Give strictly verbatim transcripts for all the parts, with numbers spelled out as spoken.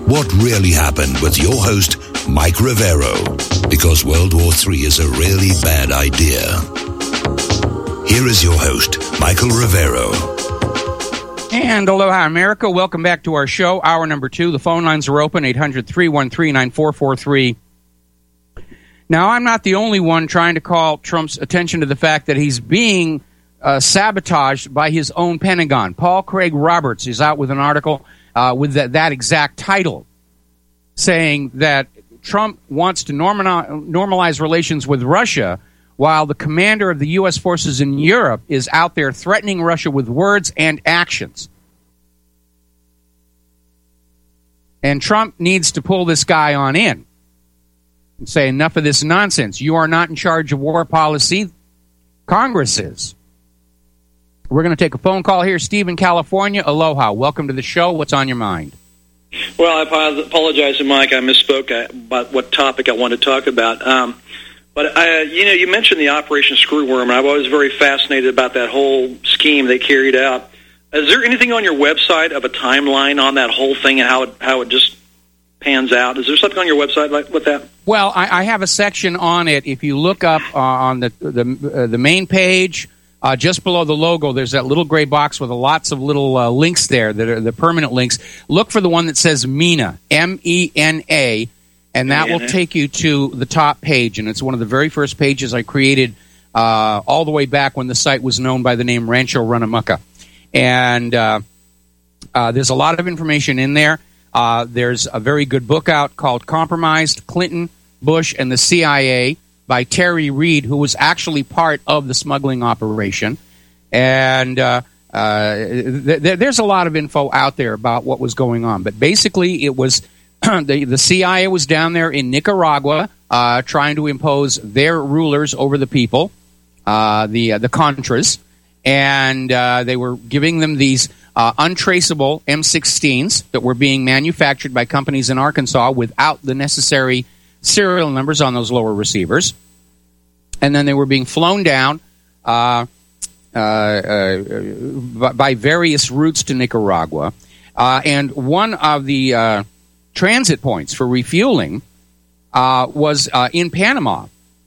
what really happened with your host, Mike Rivero, because World War Three is a really bad idea. Here is your host, Michael Rivero. And aloha, America. Welcome back to our show, hour number two. The phone lines are open, eight hundred, three one three, nine four four three. Now, I'm not the only one trying to call Trump's attention to the fact that he's being uh, sabotaged by his own Pentagon. Paul Craig Roberts is out with an article uh, with that, that exact title, saying that Trump wants to normalize, normalize relations with Russia while the commander of the U S forces in Europe is out there threatening Russia with words and actions. And Trump needs to pull this guy on in and say, enough of this nonsense. You are not in charge of war policy. Congress is. We're going to take a phone call here. Steve in California. Aloha. Welcome to the show. What's on your mind? Well, I apologize to Mike. I misspoke about what topic I wanted to talk about. Um, but, I, you know, you mentioned the Operation Screwworm, and I've always very fascinated about that whole scheme they carried out. Is there anything on your website of a timeline on that whole thing and how it, how it just pans out? Is there something on your website like with that? Well, I, I have a section on it. If you look up uh, on the the, uh, the main page, uh, just below the logo, there's that little gray box with lots of little uh, links there that are the permanent links. Look for the one that says MENA, M E N A, and that will take you to the top page. And it's one of the very first pages I created uh, all the way back when the site was known by the name Rancho Runamucka. And uh, uh, there's a lot of information in there. Uh, there's a very good book out called Compromised, Clinton, Bush, and the C I A by Terry Reid, who was actually part of the smuggling operation. And uh, uh, th- th- there's a lot of info out there about what was going on. But basically, it was the, the C I A was down there in Nicaragua uh, trying to impose their rulers over the people, uh, the, uh, the Contras. And uh, they were giving them these uh, untraceable M sixteens that were being manufactured by companies in Arkansas without the necessary serial numbers on those lower receivers. And then they were being flown down uh, uh, uh, by various routes to Nicaragua. Uh, and one of the uh, transit points for refueling uh, was uh, in Panama.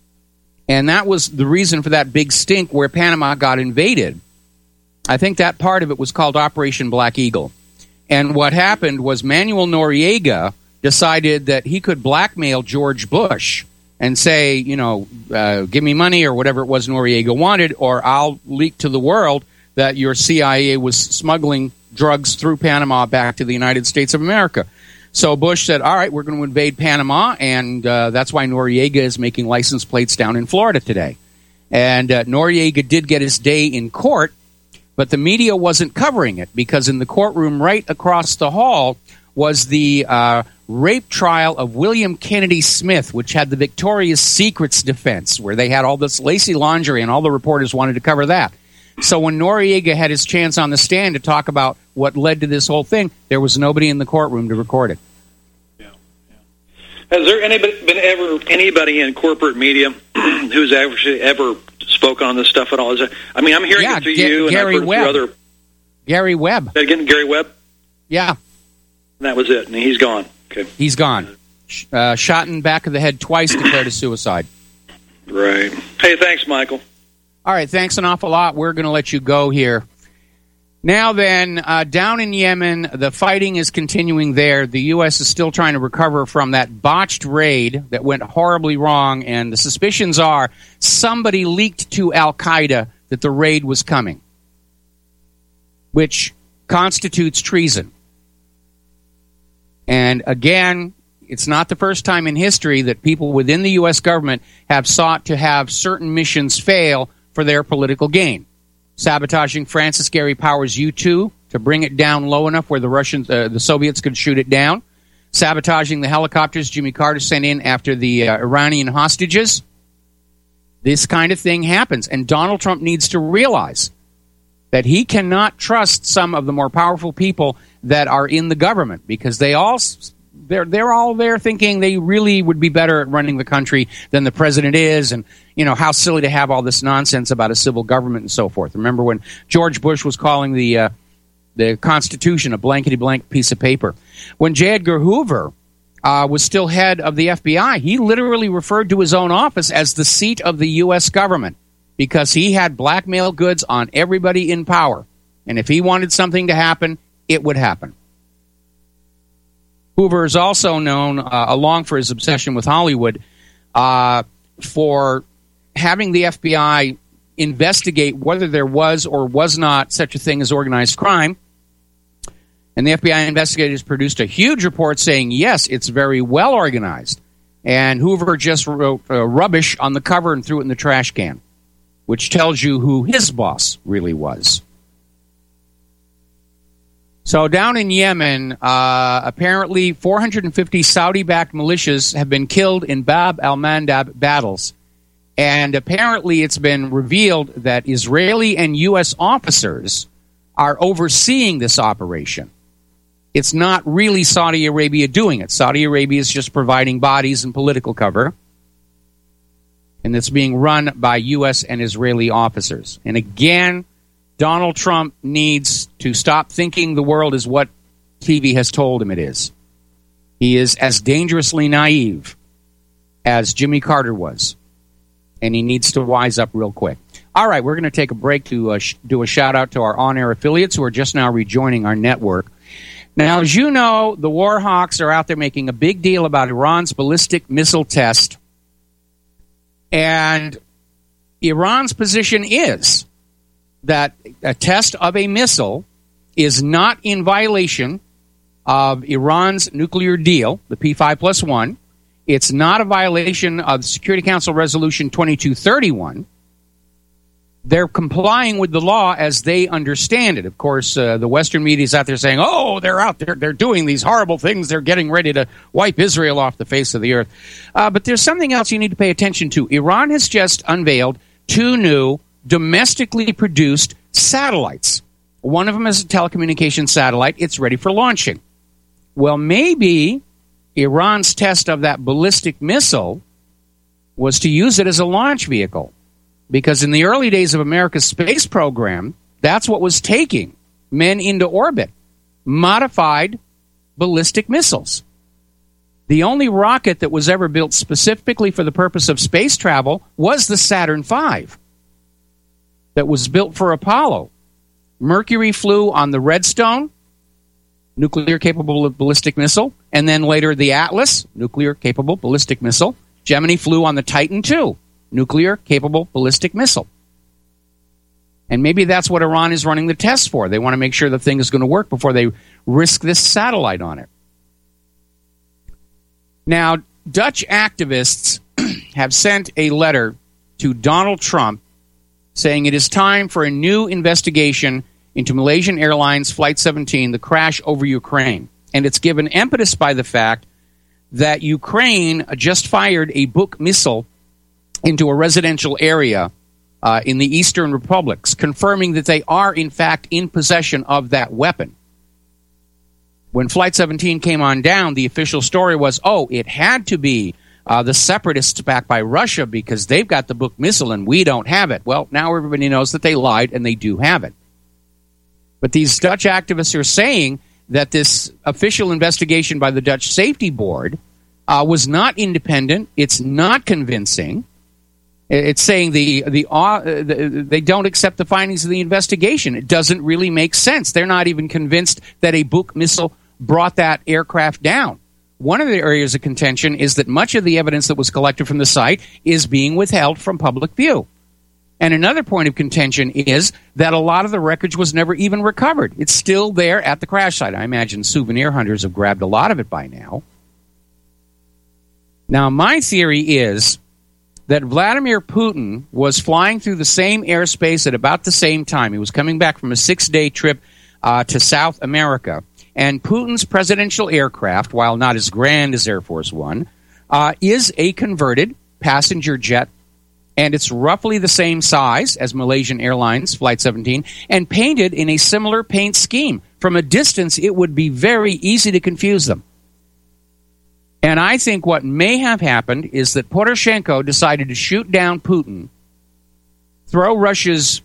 And that was the reason for that big stink where Panama got invaded. I think that part of it was called Operation Black Eagle. And what happened was Manuel Noriega decided that he could blackmail George Bush and say, you know, uh, give me money or whatever it was Noriega wanted, or I'll leak to the world that your C I A was smuggling drugs through Panama back to the United States of America. So Bush said, all right, we're going to invade Panama, and uh, that's why Noriega is making license plates down in Florida today. And uh, Noriega did get his day in court, but the media wasn't covering it because in the courtroom right across the hall was the uh, rape trial of William Kennedy Smith, which had the Victoria's Secrets defense, where they had all this lacy lingerie, and all the reporters wanted to cover that. So when Noriega had his chance on the stand to talk about what led to this whole thing, there was nobody in the courtroom to record it. Yeah, yeah. Has there anybody, been ever anybody in corporate media who's actually ever spoken on this stuff at all? Is there, I mean, I'm hearing yeah, it through Ga- you, and Gary I've heard Webb. it through other. Gary Webb. Say again, Gary Webb. Yeah, and that was it, and he's gone. Okay, he's gone. Uh, shot in the back of the head twice, declared a suicide. Right. Hey, thanks, Michael. All right, thanks an awful lot. We're going to let you go here. Now then, uh, down in Yemen, the fighting is continuing there. The U S is still trying to recover from that botched raid that went horribly wrong, and the suspicions are somebody leaked to Al-Qaeda that the raid was coming, which constitutes treason. And again, it's not the first time in history that people within the U S government have sought to have certain missions fail for their political gain. Sabotaging Francis Gary Powers' U two to bring it down low enough where the Russians, uh, the Soviets could shoot it down. Sabotaging the helicopters Jimmy Carter sent in after the uh, Iranian hostages. This kind of thing happens, and Donald Trump needs to realize that he cannot trust some of the more powerful people that are in the government, because they all they're they're all there thinking they really would be better at running the country than the president is, and you know how silly to have all this nonsense about a civil government and so forth. Remember when George Bush was calling the uh, the Constitution, a blankety-blank piece of paper. When J. Edgar Hoover uh, was still head of the F B I, he literally referred to his own office as the seat of the U S government because he had blackmail goods on everybody in power. And if he wanted something to happen, it would happen. Hoover is also known, uh, along for his obsession with Hollywood, uh, for having the F B I investigate whether there was or was not such a thing as organized crime. And the F B I investigators produced a huge report saying, yes, it's very well organized. And Hoover just wrote uh, rubbish on the cover and threw it in the trash can, which tells you who his boss really was. So down in Yemen, uh, apparently four hundred fifty Saudi-backed militias have been killed in Bab al-Mandab battles. And apparently it's been revealed that Israeli and U S officers are overseeing this operation. It's not really Saudi Arabia doing it. Saudi Arabia is just providing bodies and political cover. And it's being run by U S and Israeli officers. And again, Donald Trump needs to stop thinking the world is what T V has told him it is. He is as dangerously naive as Jimmy Carter was. And he needs to wise up real quick. All right, we're going to take a break to uh, sh- do a shout-out to our on-air affiliates who are just now rejoining our network. Now, as you know, the war hawks are out there making a big deal about Iran's ballistic missile test. And Iran's position is that a test of a missile is not in violation of Iran's nuclear deal, the P five plus one. It's not a violation of Security Council Resolution twenty-two thirty-one. They're complying with the law as they understand it. Of course, uh, the Western media is out there saying, oh, they're out there, they're doing these horrible things, they're getting ready to wipe Israel off the face of the earth. Uh, but there's something else you need to pay attention to. Iran has just unveiled two new domestically produced satellites. One of them is a telecommunications satellite. It's ready for launching. Well, maybe Iran's test of that ballistic missile was to use it as a launch vehicle. Because in the early days of America's space program, that's what was taking men into orbit. Modified ballistic missiles. The only rocket that was ever built specifically for the purpose of space travel was the Saturn five. That was built for Apollo. Mercury flew on the Redstone, nuclear-capable ballistic missile, and then later the Atlas, nuclear-capable ballistic missile. Gemini flew on the Titan two, nuclear-capable ballistic missile. And maybe that's what Iran is running the tests for. They want to make sure the thing is going to work before they risk this satellite on it. Now, Dutch activists have sent a letter to Donald Trump saying it is time for a new investigation into Malaysian Airlines Flight seventeen, the crash over Ukraine. And it's given impetus by the fact that Ukraine just fired a Buk missile into a residential area uh, in the Eastern Republics, confirming that they are, in fact, in possession of that weapon. When Flight seventeen came on down, the official story was, oh, it had to be uh, the separatists backed by Russia because they've got the Buk missile and we don't have it. Well, now everybody knows that they lied and they do have it. But these Dutch activists are saying that this official investigation by the Dutch Safety Board uh, was not independent. It's not convincing. It's saying the the, uh, the they don't accept the findings of the investigation. It doesn't really make sense. They're not even convinced that a Buk missile brought that aircraft down. One of the areas of contention is that much of the evidence that was collected from the site is being withheld from public view. And another point of contention is that a lot of the wreckage was never even recovered. It's still there at the crash site. I imagine souvenir hunters have grabbed a lot of it by now. Now, my theory is that Vladimir Putin was flying through the same airspace at about the same time. He was coming back from a six-day trip uh, to South America. And Putin's presidential aircraft, while not as grand as Air Force One, uh, is a converted passenger jet. And it's roughly the same size as Malaysian Airlines Flight seventeen and painted in a similar paint scheme. From a distance, it would be very easy to confuse them. And I think what may have happened is that Poroshenko decided to shoot down Putin, throw Russia's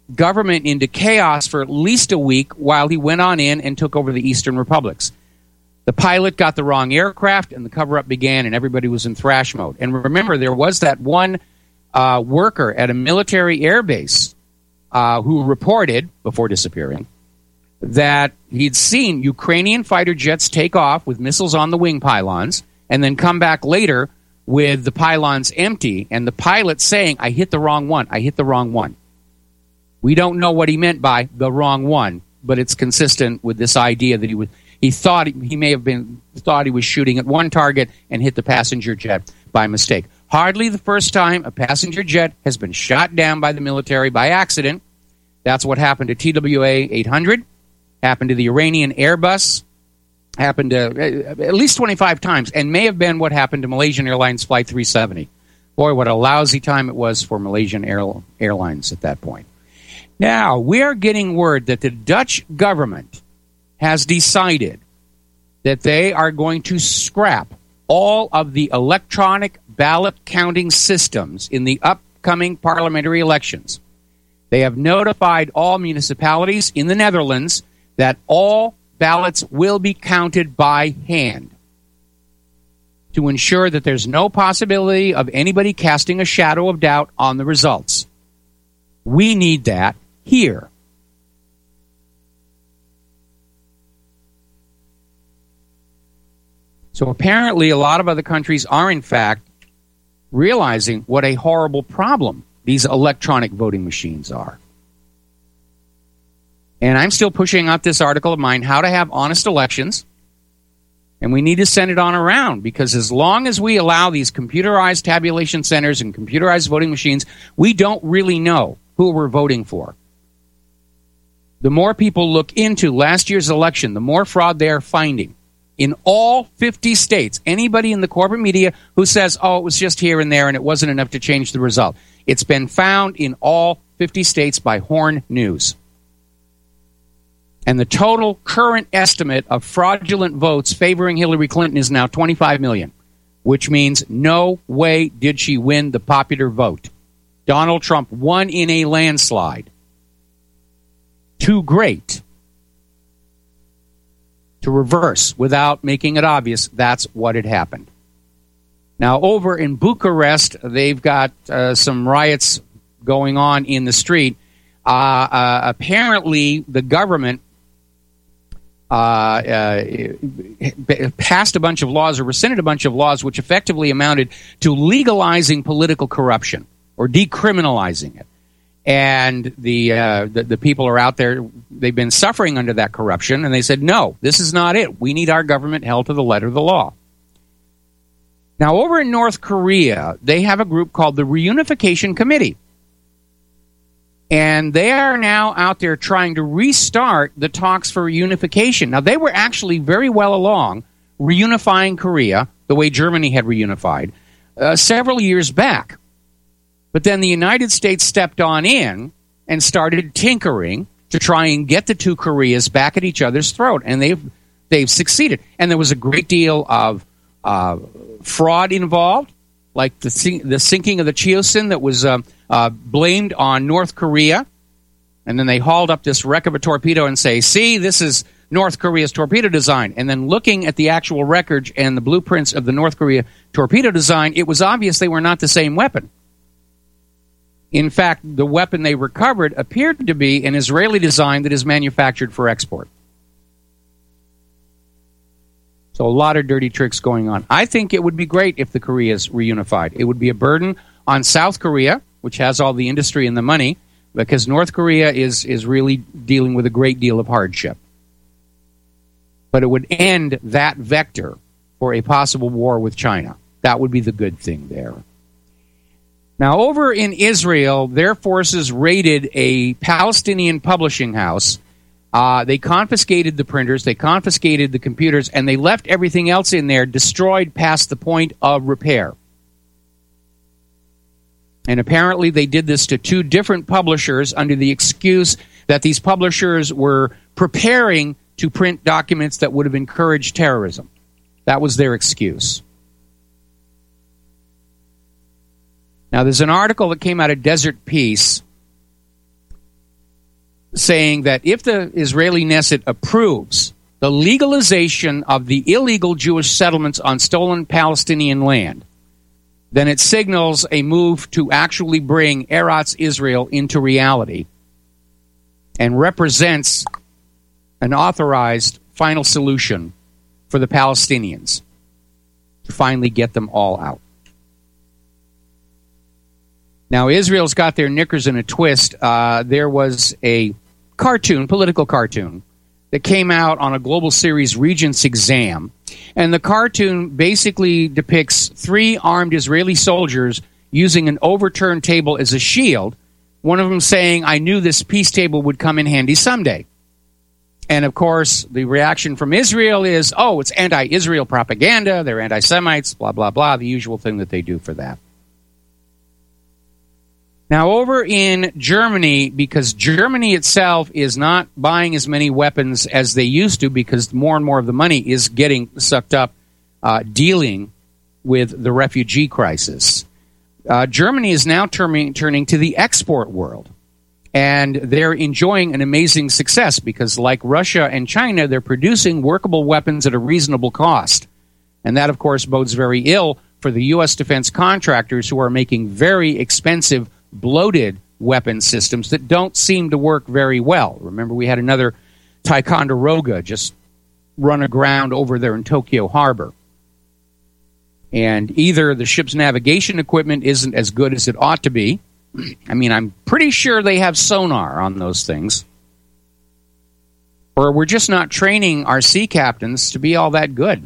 government into chaos for at least a week while he went on in and took over the eastern republics. The pilot got the wrong aircraft, and the cover-up began, and everybody was in thrash mode. And remember, there was that one uh, worker at a military airbase uh, who reported, before disappearing, that he'd seen Ukrainian fighter jets take off with missiles on the wing pylons and then come back later with the pylons empty, and the pilot saying, I hit the wrong one, I hit the wrong one. We don't know what he meant by the wrong one, but it's consistent with this idea that he was, he thought he, he may have been thought he was shooting at one target and hit the passenger jet by mistake. Hardly the first time a passenger jet has been shot down by the military by accident. That's what happened to T W A eight hundred, happened to the Iranian Airbus, happened to uh, at least twenty-five times, and may have been what happened to Malaysian Airlines Flight three seventy. Boy, what a lousy time it was for Malaysian Air- Airlines at that point. Now, we are getting word that the Dutch government has decided that they are going to scrap all of the electronic ballot counting systems in the upcoming parliamentary elections. They have notified all municipalities in the Netherlands that all ballots will be counted by hand to ensure that there's no possibility of anybody casting a shadow of doubt on the results. We need that here. So apparently a lot of other countries are, in fact, realizing what a horrible problem these electronic voting machines are. And I'm still pushing out this article of mine, How to Have Honest Elections. And we need to send it on around, because as long as we allow these computerized tabulation centers and computerized voting machines, we don't really know who we're voting for. The more people look into last year's election, the more fraud they are finding. In all fifty states, anybody in the corporate media who says, oh, it was just here and there and it wasn't enough to change the result, it's been found in all fifty states by Horn News. And the total current estimate of fraudulent votes favoring Hillary Clinton is now twenty-five million, which means no way did she win the popular vote. Donald Trump won in a landslide. Too great to reverse without making it obvious that's what had happened. Now, over in Bucharest, they've got uh, some riots going on in the street. Uh, uh, apparently, the government uh, uh, passed a bunch of laws or rescinded a bunch of laws which effectively amounted to legalizing political corruption or decriminalizing it. And the, uh, the the people are out there, they've been suffering under that corruption, and they said, no, this is not it. We need our government held to the letter of the law. Now, over in North Korea, they have a group called the Reunification Committee. And they are now out there trying to restart the talks for reunification. Now, they were actually very well along reunifying Korea, the way Germany had reunified, uh, several years back. But then the United States stepped on in and started tinkering to try and get the two Koreas back at each other's throat. And they've, they've succeeded. And there was a great deal of uh, fraud involved, like the, sink, the sinking of the Chosin that was uh, uh, blamed on North Korea. And then they hauled up this wreck of a torpedo and say, see, this is North Korea's torpedo design. And then looking at the actual wreckage and the blueprints of the North Korea torpedo design, it was obvious they were not the same weapon. In fact, the weapon they recovered appeared to be an Israeli design that is manufactured for export. So a lot of dirty tricks going on. I think it would be great if the Koreas reunified. It would be a burden on South Korea, which has all the industry and the money, because North Korea is, is really dealing with a great deal of hardship. But it would end that vector for a possible war with China. That would be the good thing there. Now, over in Israel, their forces raided a Palestinian publishing house. Uh, they confiscated the printers, they confiscated the computers, and they left everything else in there destroyed past the point of repair. And apparently they did this to two different publishers under the excuse that these publishers were preparing to print documents that would have encouraged terrorism. That was their excuse. Now, there's an article that came out of Desert Peace saying that if the Israeli Knesset approves the legalization of the illegal Jewish settlements on stolen Palestinian land, then it signals a move to actually bring Eretz Israel into reality and represents an authorized final solution for the Palestinians to finally get them all out. Now, Israel's got their knickers in a twist. Uh, there was a cartoon, political cartoon, that came out on a global series, Regent's Exam. And the cartoon basically depicts three armed Israeli soldiers using an overturned table as a shield, one of them saying, "I knew this peace table would come in handy someday." And, of course, the reaction from Israel is, oh, it's anti-Israel propaganda, they're anti-Semites, blah, blah, blah, the usual thing that they do for that. Now, over in Germany, because Germany itself is not buying as many weapons as they used to because more and more of the money is getting sucked up uh, dealing with the refugee crisis. Uh, Germany is now turning, turning to the export world. And they're enjoying an amazing success because, like Russia and China, they're producing workable weapons at a reasonable cost. And that, of course, bodes very ill for the U S defense contractors who are making very expensive bloated weapon systems that don't seem to work very well. Remember, we had another Ticonderoga just run aground over there in Tokyo Harbor. And either the ship's navigation equipment isn't as good as it ought to be. I mean, I'm pretty sure they have sonar on those things. Or we're just not training our sea captains to be all that good.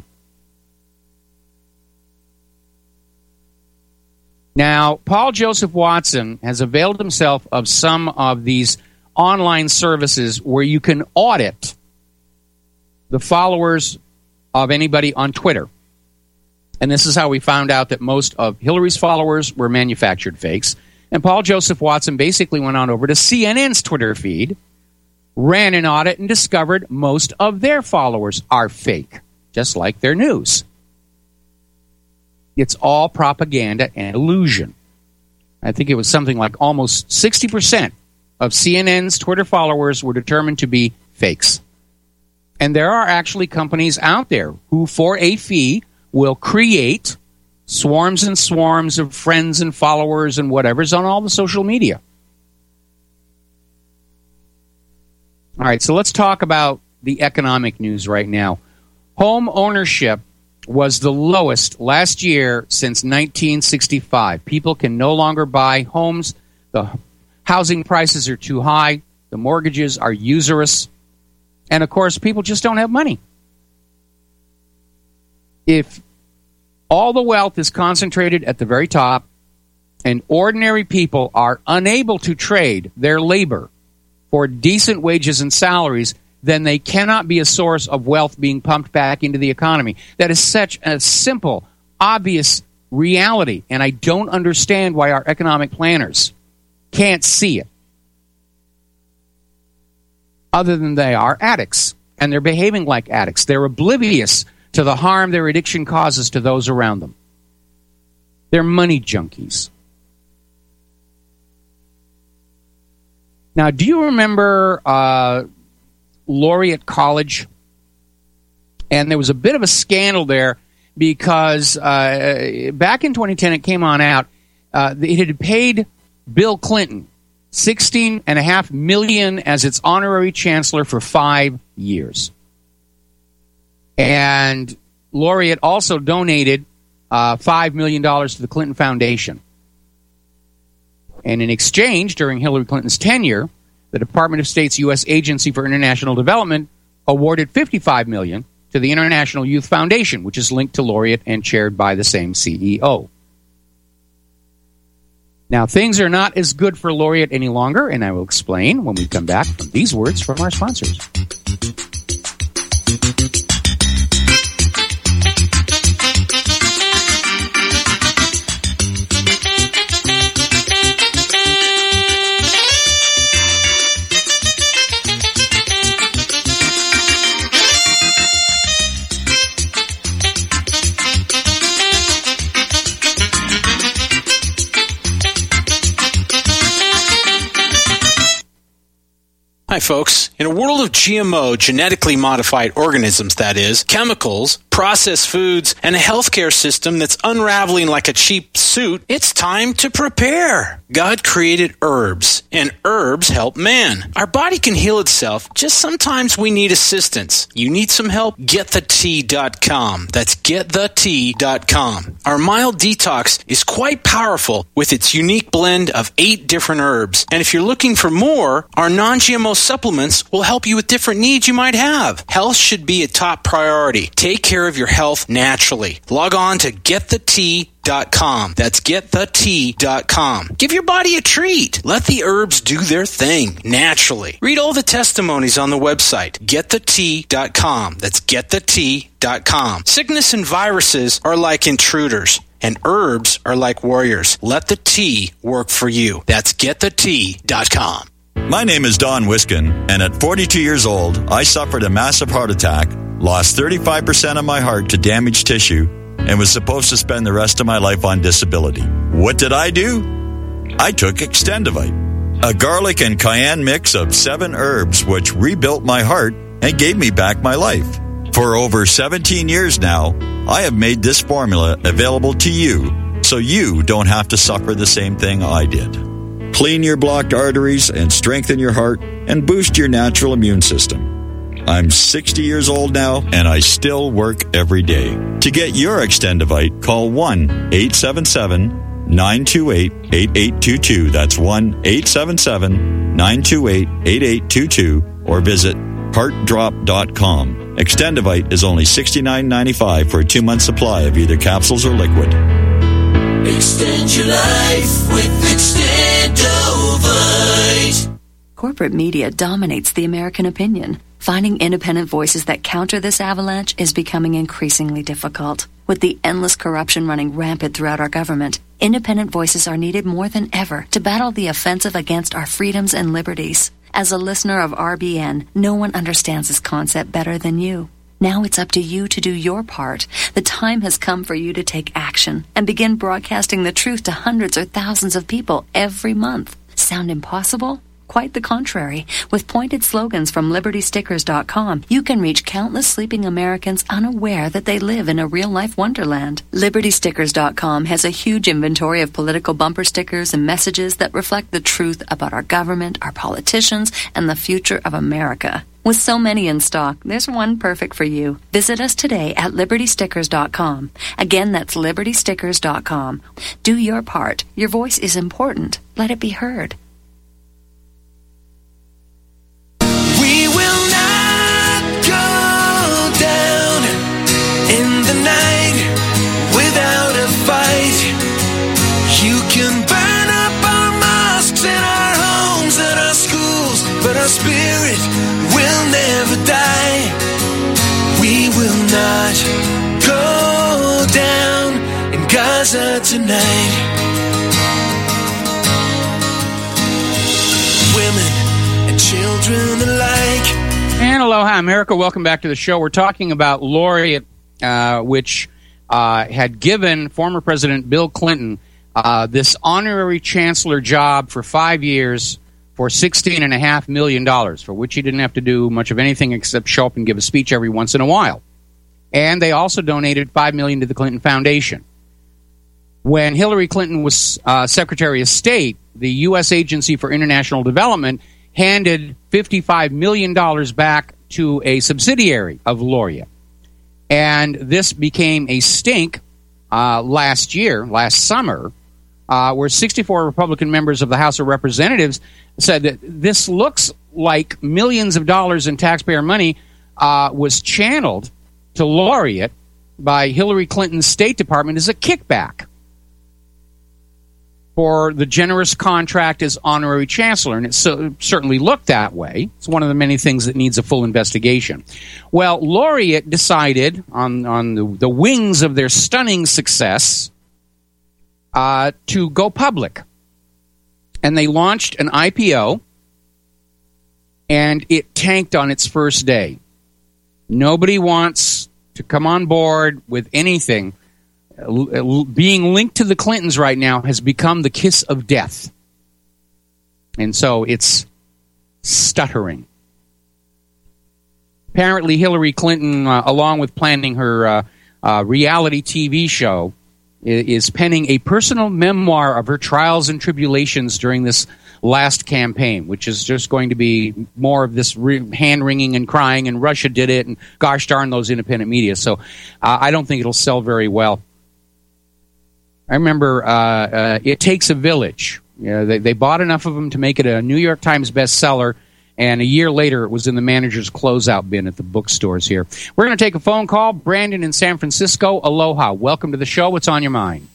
Now, Paul Joseph Watson has availed himself of some of these online services where you can audit the followers of anybody on Twitter. And this is how we found out that most of Hillary's followers were manufactured fakes. And Paul Joseph Watson basically went on over to C N N's Twitter feed, ran an audit, and discovered most of their followers are fake, just like their news. It's all propaganda and illusion. I think it was something like almost sixty percent of C N N's Twitter followers were determined to be fakes. And there are actually companies out there who, for a fee, will create swarms and swarms of friends and followers and whatever's on all the social media. All right, so let's talk about the economic news right now. Home ownership was the lowest last year since nineteen sixty-five. People can no longer buy homes. The housing prices are too high. The mortgages are usurious. And, of course, people just don't have money. If all the wealth is concentrated at the very top and ordinary people are unable to trade their labor for decent wages and salaries, then they cannot be a source of wealth being pumped back into the economy. That is such a simple, obvious reality, and I don't understand why our economic planners can't see it. Other than they are addicts, and they're behaving like addicts. They're oblivious to the harm their addiction causes to those around them. They're money junkies. Now, do you remember uh, Laureate College? And there was a bit of a scandal there because uh, back in twenty ten it came on out. Uh, it had paid Bill Clinton sixteen point five million dollars as its honorary chancellor for five years. And Laureate also donated uh, five million dollars to the Clinton Foundation. And in exchange, during Hillary Clinton's tenure, the Department of State's U S Agency for International Development awarded fifty-five million dollars to the International Youth Foundation, which is linked to Laureate and chaired by the same C E O. Now, things are not as good for Laureate any longer, and I will explain when we come back from these words from our sponsors. Hi, folks. In a world of G M O, genetically modified organisms, that is, chemicals, processed foods, and a healthcare system that's unraveling like a cheap suit, it's time to prepare. God created herbs, and herbs help man. Our body can heal itself, just sometimes we need assistance. You need some help? get the tea dot com. That's get the tea dot com. Our mild detox is quite powerful with its unique blend of eight different herbs. And if you're looking for more, our non-G M O supplements will help you with different needs you might have. Health should be a top priority. Take care of your health naturally. Log on to get the tea dot com. That's get the tea dot com. Give your body a treat. Let the herbs do their thing naturally. Read all the testimonies on the website, get the tea dot com. That's get the tea dot com. Sickness and viruses are like intruders, and herbs are like warriors. Let the tea work for you. That's get the tea dot com. My name is Don Wiskin, and at forty-two years old, I suffered a massive heart attack, lost thirty-five percent of my heart to damaged tissue, and was supposed to spend the rest of my life on disability. What did I do? I took Extendivite, a garlic and cayenne mix of seven herbs which rebuilt my heart and gave me back my life. For over seventeen years now, I have made this formula available to you so you don't have to suffer the same thing I did. Clean your blocked arteries and strengthen your heart and boost your natural immune system. I'm sixty years old now, and I still work every day. To get your Extendivite, call one eight seven seven, nine two eight, eight eight two two. That's one eight seven seven, nine two eight, eight eight two two, or visit heart drop dot com. Extendivite is only sixty-nine ninety-five for a two-month supply of either capsules or liquid. Extend your life with Extendovite. Corporate media dominates the American opinion. Finding independent voices that counter this avalanche is becoming increasingly difficult. With the endless corruption running rampant throughout our government, independent voices are needed more than ever to battle the offensive against our freedoms and liberties. As a listener of R B N, no one understands this concept better than you. Now it's up to you to do your part. The time has come for you to take action and begin broadcasting the truth to hundreds or thousands of people every month. Sound impossible? Quite the contrary. With pointed slogans from liberty stickers dot com, you can reach countless sleeping Americans unaware that they live in a real-life wonderland. liberty stickers dot com has a huge inventory of political bumper stickers and messages that reflect the truth about our government, our politicians, and the future of America. With so many in stock, there's one perfect for you. Visit us today at liberty stickers dot com. Again, that's liberty stickers dot com. Do your part. Your voice is important. Let it be heard. We will not go down in the night without a fight. You can burn up our mosques and our homes and our schools, but our spirit will never die. We will not go down in Gaza tonight. Women and children alike. And aloha, America. Welcome back to the show. We're talking about Laureate, uh, which uh, had given former President Bill Clinton uh, this honorary chancellor job for five years for sixteen point five million dollars, for which he didn't have to do much of anything except show up and give a speech every once in a while. And they also donated five million dollars to the Clinton Foundation. When Hillary Clinton was uh, Secretary of State, the U S Agency for International Development handed fifty-five million dollars back to a subsidiary of Laureate. And this became a stink uh, last year, last summer, uh, where sixty-four Republican members of the House of Representatives said that this looks like millions of dollars in taxpayer money uh, was channeled to Laureate by Hillary Clinton's State Department as a kickback for the generous contract as honorary chancellor. And it so, certainly looked that way. It's one of the many things that needs a full investigation. Well, Laureate decided, on, on the, the wings of their stunning success, uh, to go public. And they launched an I P O, and it tanked on its first day. Nobody wants to come on board with anything. Being linked to the Clintons right now has become the kiss of death. And so it's stuttering. Apparently, Hillary Clinton, uh, along with planning her uh, uh, reality T V show, is penning a personal memoir of her trials and tribulations during this last campaign, which is just going to be more of this re- hand-wringing and crying, and Russia did it, and gosh darn those independent media. So uh, I don't think it'll sell very well. I remember uh, uh, It Takes a Village. You know, they, they bought enough of them to make it a New York Times bestseller, and a year later it was in the manager's closeout bin at the bookstores here. We're going to take a phone call. Brandon in San Francisco, aloha. Welcome to the show. What's on your mind?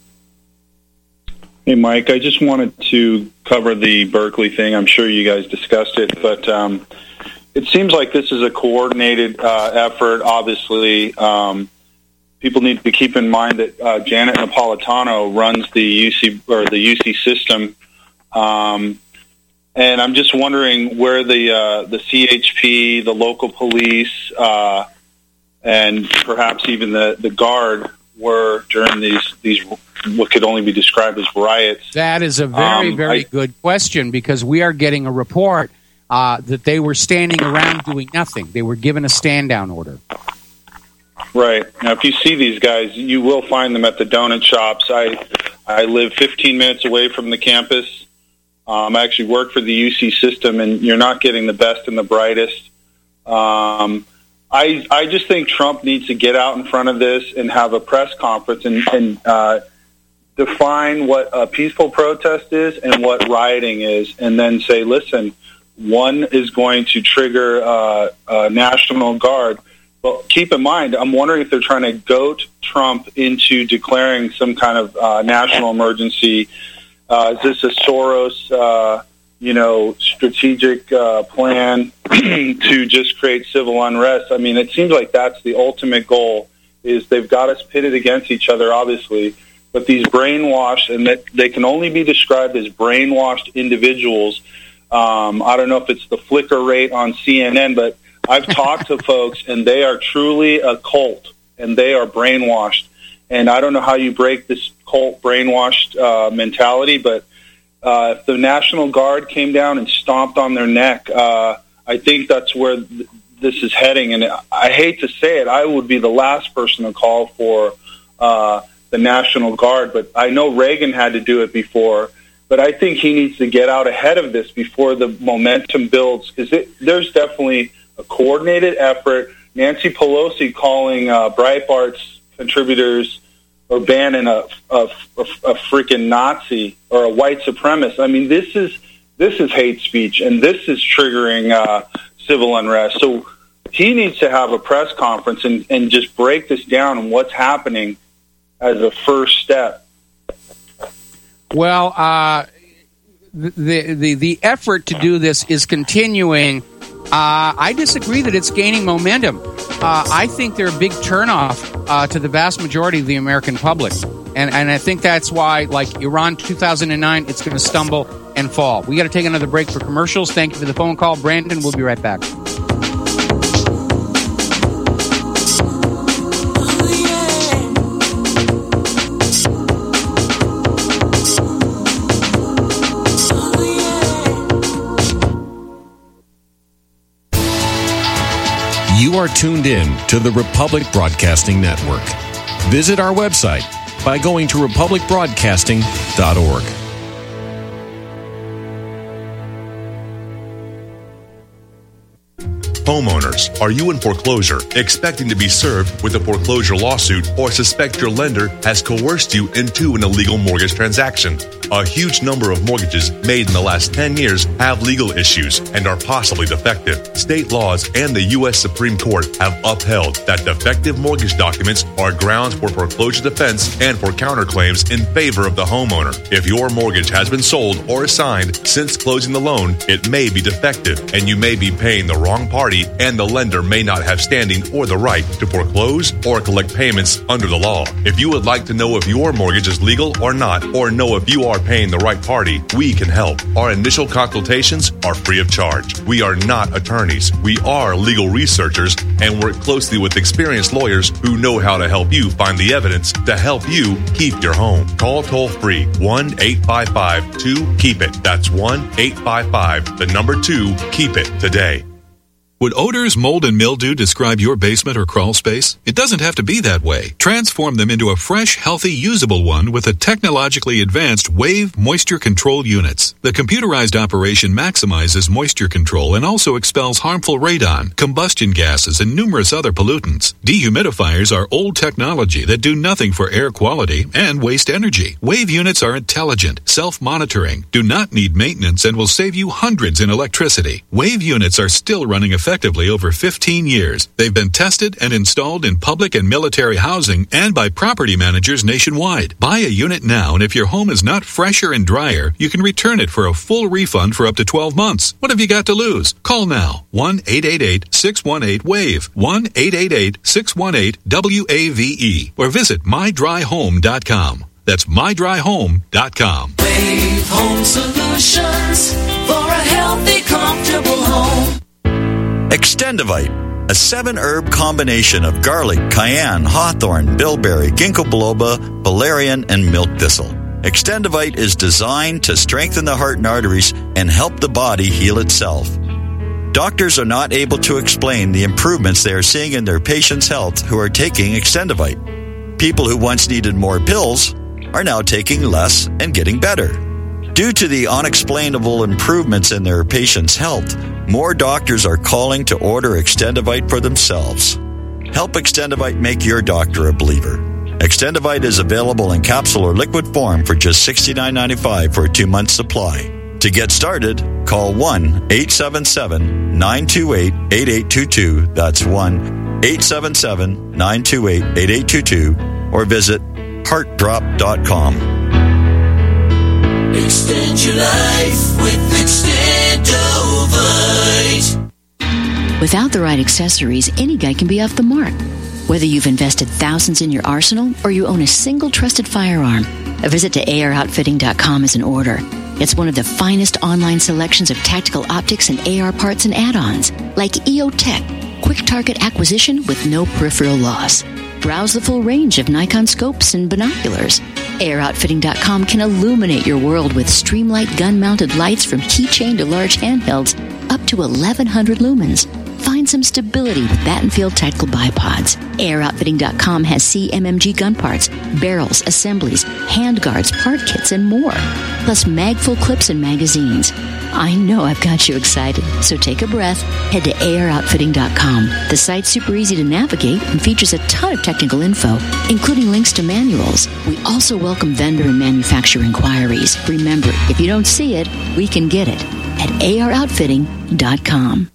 Hey, Mike, I just wanted to cover the Berkeley thing. I'm sure you guys discussed it, but um, it seems like this is a coordinated uh, effort. Obviously, um, people need to keep in mind that uh, Janet Napolitano runs the U C or the U C system, um, and I'm just wondering where the uh, the C H P, the local police, uh, and perhaps even the, the Guard were during these these what could only be described as riots. That is a very, um, very I, good question, because we are getting a report uh, that they were standing around doing nothing. They were given a stand-down order. Right. Now, if you see these guys, you will find them at the donut shops. I I live fifteen minutes away from the campus. Um, I actually work for the U C system, and you're not getting the best and the brightest. Um I I just think Trump needs to get out in front of this and have a press conference and, and uh, define what a peaceful protest is and what rioting is, and then say, listen, one is going to trigger uh, a National Guard. But keep in mind, I'm wondering if they're trying to goat Trump into declaring some kind of uh, national emergency. Uh, is this a Soros uh you know, strategic uh, plan to just create civil unrest? I mean, it seems like that's the ultimate goal, is they've got us pitted against each other, obviously, but these brainwashed, and that they can only be described as brainwashed individuals. Um, I don't know if it's the flicker rate on C N N, but I've talked to folks, and they are truly a cult, and they are brainwashed. And I don't know how you break this cult brainwashed uh, mentality, but Uh, if the National Guard came down and stomped on their neck, uh, I think that's where th- this is heading. And I hate to say it, I would be the last person to call for uh, the National Guard. But I know Reagan had to do it before. But I think he needs to get out ahead of this before the momentum builds, because there's definitely a coordinated effort. Nancy Pelosi calling uh, Breitbart's contributors or banning a, a, a, a freaking Nazi or a white supremacist. I mean, this is this is hate speech, and this is triggering uh, civil unrest. So he needs to have a press conference and, and just break this down and what's happening as a first step. Well, uh, the, the, the effort to do this is continuing. Uh, I disagree that it's gaining momentum. Uh, I think they're a big turnoff uh, to the vast majority of the American public. And, and I think that's why, like Iran two thousand nine, it's going to stumble and fall. We got to take another break for commercials. Thank you for the phone call, Brandon. We'll be right back. You are tuned in to the Republic Broadcasting Network. Visit our website by going to republic broadcasting dot org. Homeowners, are you in foreclosure, expecting to be served with a foreclosure lawsuit, or suspect your lender has coerced you into an illegal mortgage transaction? A huge number of mortgages made in the last ten years have legal issues and are possibly defective. State laws and the U S Supreme Court have upheld that defective mortgage documents are grounds for foreclosure defense and for counterclaims in favor of the homeowner. If your mortgage has been sold or assigned since closing the loan, it may be defective, and you may be paying the wrong party, and the lender may not have standing or the right to foreclose or collect payments under the law. If you would like to know if your mortgage is legal or not, or know if you are are paying the right party, we can help. Our initial consultations are free of charge. We are not attorneys. We are legal researchers and work closely with experienced lawyers who know how to help you find the evidence to help you keep your home. Call toll-free one eight five five two keep it. That's one eight five five, the number two, keep it today. Would odors, mold, and mildew describe your basement or crawl space? It doesn't have to be that way. Transform them into a fresh, healthy, usable one with the technologically advanced Wave Moisture Control Units. The computerized operation maximizes moisture control and also expels harmful radon, combustion gases, and numerous other pollutants. Dehumidifiers are old technology that do nothing for air quality and waste energy. Wave units are intelligent, self-monitoring, do not need maintenance, and will save you hundreds in electricity. Wave units are still running effectively effectively over fifteen years. They've been tested and installed in public and military housing and by property managers nationwide. Buy a unit now, and if your home is not fresher and drier, you can return it for a full refund for up to twelve months. What have you got to lose? Call now. one eight eight eight six one eight WAVE. one eight eight eight six one eight W A V E. Or visit my dry home dot com. That's my dry home dot com. Wave Home Solutions for a healthy, comfortable home. Extendivite, a seven-herb combination of garlic, cayenne, hawthorn, bilberry, ginkgo biloba, valerian, and milk thistle. Extendivite is designed to strengthen the heart and arteries and help the body heal itself. Doctors are not able to explain the improvements they are seeing in their patients' health who are taking Extendivite. People who once needed more pills are now taking less and getting better. Due to the unexplainable improvements in their patients' health, more doctors are calling to order Extendivite for themselves. Help Extendivite make your doctor a believer. Extendivite is available in capsule or liquid form for just sixty-nine ninety-five for a two-month supply. To get started, call one eight seven seven nine two eight eight eight two two. That's one eight seven seven nine two eight eight eight two two, or visit heart drop dot com. Extend your life with Extendovite. Without the right accessories, any guy can be off the mark. Whether you've invested thousands in your arsenal or you own a single trusted firearm, a visit to A R outfitting dot com is in order. It's one of the finest online selections of tactical optics and A R parts and add-ons, like E O Tech, quick target acquisition with no peripheral loss. Browse the full range of Nikon scopes and binoculars. A R outfitting dot com can illuminate your world with Streamlight gun-mounted lights from keychain to large handhelds up to eleven hundred lumens. Find some stability with Battenfield Tactical Bipods. A R outfitting dot com has C M M G gun parts, barrels, assemblies, handguards, part kits, and more. Plus mag-full clips and magazines. I know I've got you excited, so take a breath. Head to A R outfitting dot com. The site's super easy to navigate and features a ton of technical info, including links to manuals. We also welcome vendor and manufacturer inquiries. Remember, if you don't see it, we can get it at A R outfitting dot com.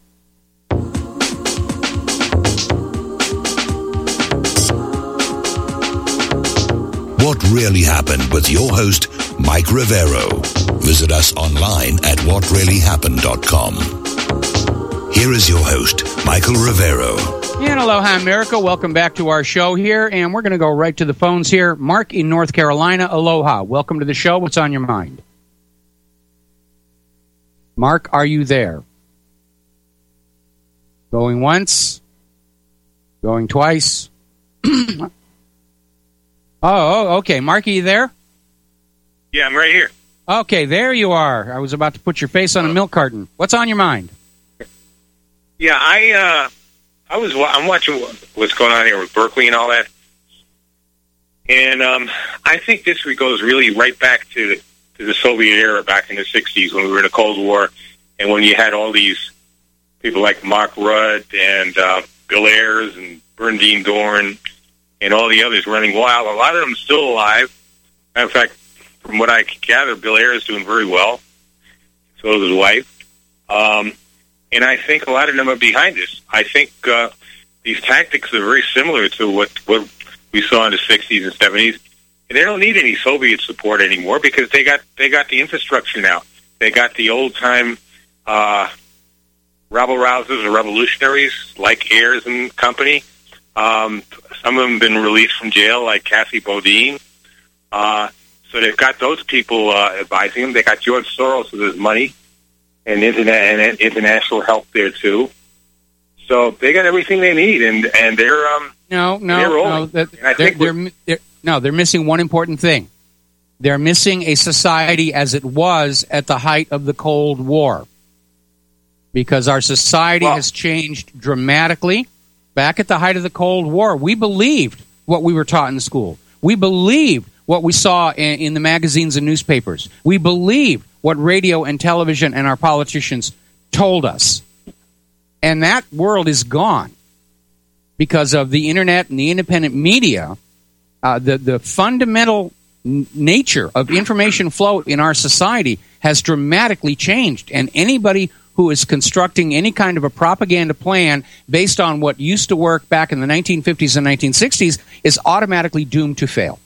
What really happened with your host, Mike Rivero. Visit us online at what really happened dot com. Here is your host, Michael Rivero. And aloha, America. Welcome back to our show here. And we're going to go right to the phones here. Mark in North Carolina. Aloha. Welcome to the show. What's on your mind? Mark, are you there? Going once? Going twice? Oh, okay. Mark, are you there? Yeah, I'm right here. Okay, there you are. I was about to put your face on a milk carton. What's on your mind? Yeah, I uh, I was I'm watching what's going on here with Berkeley and all that, and um, I think this goes really right back to to the Soviet era back in the sixties when we were in the Cold War, and when you had all these people like Mark Rudd and uh, Bill Ayers and Bernardine Dorn and all the others running wild. A lot of them still alive. In fact, from what I can gather, Bill Ayers is doing very well. So is his wife. Um, and I think a lot of them are behind this. I think uh, these tactics are very similar to what, what we saw in the sixties and seventies. And they don't need any Soviet support anymore because they got they got the infrastructure now. They got the old-time uh, rabble-rousers or revolutionaries like Ayers and company. Um, some of them have been released from jail, like Cassie Bodine. Uh, So they've got those people uh, advising them. They got George Soros with his money and internet and international help there too. So they got everything they need, and and they're um no no they're no they're, they're, they're, they're, no they're missing one important thing. They're missing a society as it was at the height of the Cold War, because our society well, has changed dramatically. Back at the height of the Cold War, we believed what we were taught in school. We believed what we saw in, in the magazines and newspapers. We believed what radio and television and our politicians told us. And that world is gone because of the internet and the independent media. Uh, the, the fundamental n- nature of information flow in our society has dramatically changed. And anybody who is constructing any kind of a propaganda plan based on what used to work back in the nineteen fifties and nineteen sixties is automatically doomed to fail.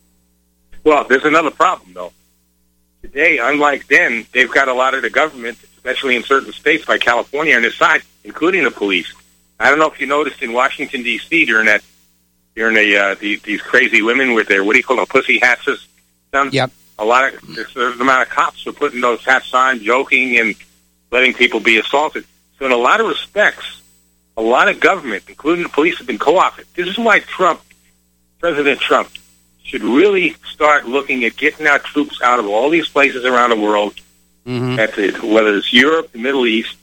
Well, there's another problem, though. Today, unlike then, they've got a lot of the government, especially in certain states like California, on their side, including the police. I don't know if you noticed in Washington, D C, during that, during the, uh, the these crazy women with their, what do you call them, pussy hats? Some, yep. A lot of, there's a amount of cops were putting those hats on, joking, and letting people be assaulted. So in a lot of respects, a lot of government, including the police, have been co-opted. This is why Trump, President Trump, should really start looking at getting our troops out of all these places around the world, mm-hmm. at the, whether it's Europe, the Middle East,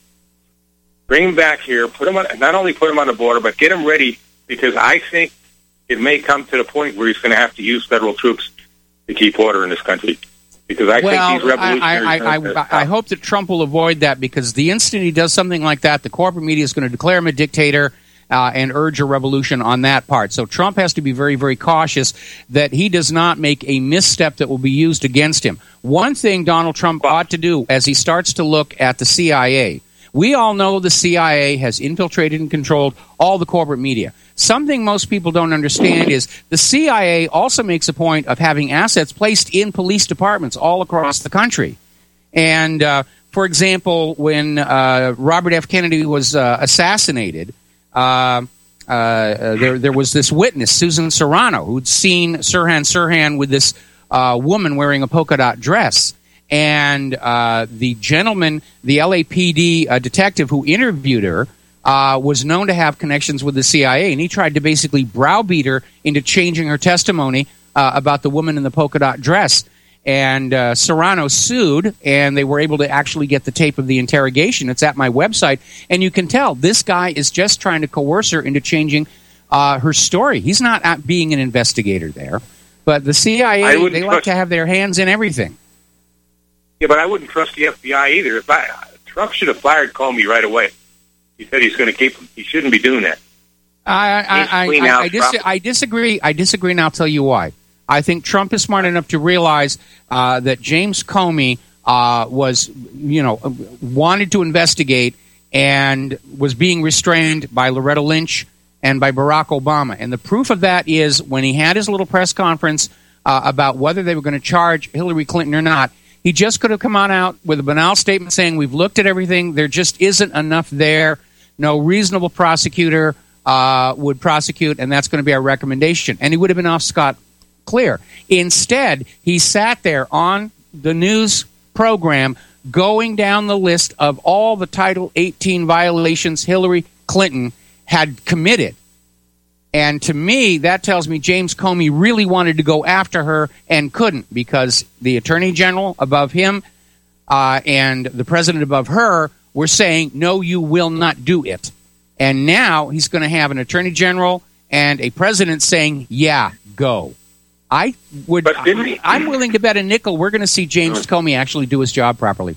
bring them back here, put them on, not only put them on the border, but get them ready, because I think it may come to the point where he's going to have to use federal troops to keep order in this country. Because I well, think these revolutionaries... I, I, I, I, I hope that Trump will avoid that, because the instant he does something like that, the corporate media is going to declare him a dictator uh, and urge a revolution on that part. So Trump has to be very, very cautious that he does not make a misstep that will be used against him. One thing Donald Trump ought to do as he starts to look at the C I A, we all know the C I A has infiltrated and controlled all the corporate media. Something most people don't understand is the C I A also makes a point of having assets placed in police departments all across the country. And, uh, for example, when uh, Robert F. Kennedy was uh, assassinated, uh, uh, there, there was this witness, Susan Serrano, who'd seen Sirhan Sirhan with this uh, woman wearing a polka dot dress. And uh, the gentleman, the L A P D uh, detective who interviewed her, Uh, was known to have connections with the C I A, and he tried to basically browbeat her into changing her testimony uh, about the woman in the polka dot dress. And uh, Serrano sued, and they were able to actually get the tape of the interrogation. It's at my website, and you can tell this guy is just trying to coerce her into changing uh, her story. He's not at being an investigator there, but the C I A, they like to have their hands in everything. Yeah, but I wouldn't trust the F B I either. If I, Trump should have fired Comey right away. He said he's going to keep him. He shouldn't be doing that. I I, I, I, I, dis- I disagree. I disagree, and I'll tell you why. I think Trump is smart enough to realize uh, that James Comey uh, was, you know, wanted to investigate and was being restrained by Loretta Lynch and by Barack Obama. And the proof of that is when he had his little press conference uh, about whether they were going to charge Hillary Clinton or not, he just could have come on out with a banal statement saying, we've looked at everything, there just isn't enough there, no reasonable prosecutor uh, would prosecute, and that's going to be our recommendation. And he would have been off scot-clear. Instead, he sat there on the news program going down the list of all the Title eighteen violations Hillary Clinton had committed. And to me, that tells me James Comey really wanted to go after her and couldn't, because the Attorney General above him uh, and the President above her were saying, no, you will not do it. And now he's going to have an Attorney General and a President saying, yeah, go. I would, I, I'm willing to bet a nickel we're going to see James Comey actually do his job properly.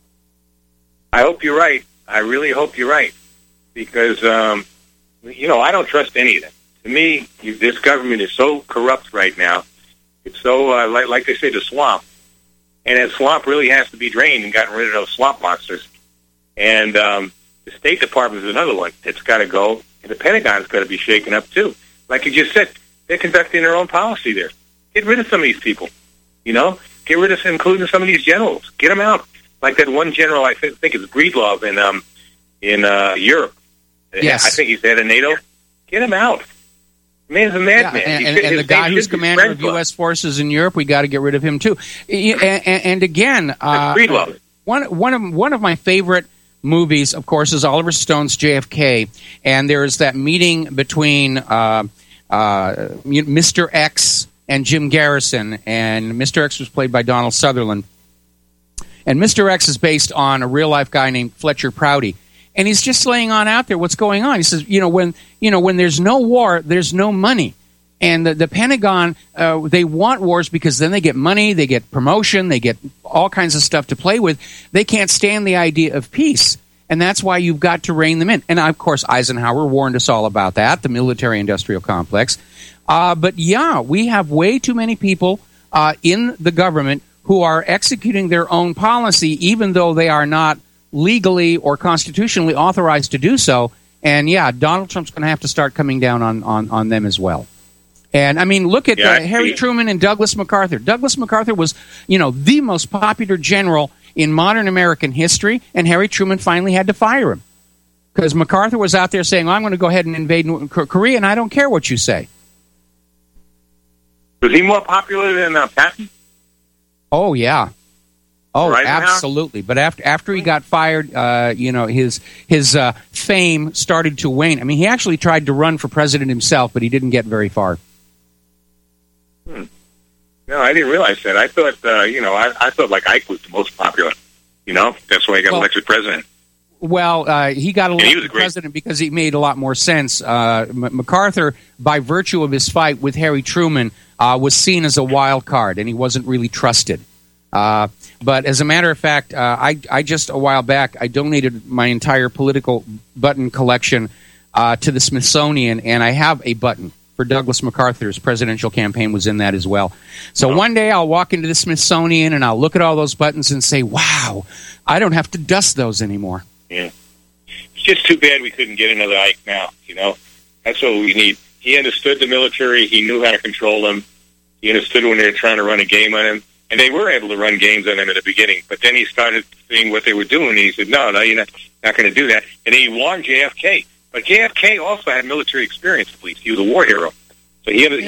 I hope you're right. I really hope you're right. Because, um, you know, I don't trust any of them. To me, this government is so corrupt right now. It's so, uh, like, like they say, the swamp. And that swamp really has to be drained and gotten rid of those swamp monsters. And um, the State Department is another one that's got to go. And the Pentagon's got to be shaken up, too. Like you just said, they're conducting their own policy there. Get rid of some of these people, you know? Get rid of, including some of these generals. Get them out. Like that one general, I think, think it's Breedlove in, um, in uh, Europe. Yes. I think he's head of NATO. Get him out. The man's a madman. Yeah, and, and, should, and the guy who's commander of U S forces in Europe, we got to get rid of him too. And, and, and again, uh, one one of one of my favorite movies, of course, is Oliver Stone's J F K, and there's that meeting between uh, uh, Mister X and Jim Garrison, and Mister X was played by Donald Sutherland, and Mister X is based on a real life guy named Fletcher Prouty. And he's just laying on out there what's going on. He says, you know, when you know when there's no war, there's no money. And the, the Pentagon, uh, they want wars because then they get money, they get promotion, they get all kinds of stuff to play with. They can't stand the idea of peace. And that's why you've got to rein them in. And, of course, Eisenhower warned us all about that, the military-industrial complex. Uh, but, yeah, we have way too many people uh, in the government who are executing their own policy, even though they are not legally or constitutionally authorized to do so. And, yeah, Donald Trump's going to have to start coming down on, on, on them as well. And, I mean, look at yeah, uh, Harry yeah. Truman and Douglas MacArthur. Douglas MacArthur was, you know, the most popular general in modern American history, and Harry Truman finally had to fire him. Because MacArthur was out there saying, well, I'm going to go ahead and invade Korea, and I don't care what you say. Was he more popular than uh, Patton? Oh, yeah. Oh, right absolutely. Now? But after after he got fired, uh, you know, his his uh, fame started to wane. I mean, he actually tried to run for president himself, but he didn't get very far. Hmm. No, I didn't realize that. I thought, uh, you know, I, I thought like Ike was the most popular. You know, that's why he got well, elected president. Well, uh, he got elected he president because he made a lot more sense. Uh, M- MacArthur, by virtue of his fight with Harry Truman, uh, was seen as a wild card, and he wasn't really trusted. Uh, but as a matter of fact, uh, I, I just a while back, I donated my entire political button collection uh, to the Smithsonian, and I have a button for Douglas MacArthur's presidential campaign was in that as well. So oh. one day I'll walk into the Smithsonian and I'll look at all those buttons and say, wow, I don't have to dust those anymore. Yeah. It's just too bad we couldn't get another Ike now, you know. That's what we need. He understood the military. He knew how to control them. He understood when they were trying to run a game on him. And they were able to run games on him at the beginning. But then he started seeing what they were doing, and he said, no, no, you're not, not going to do that. And then he warned J F K. But J F K also had military experience, at least. He was a war hero. So he, he, he, uh,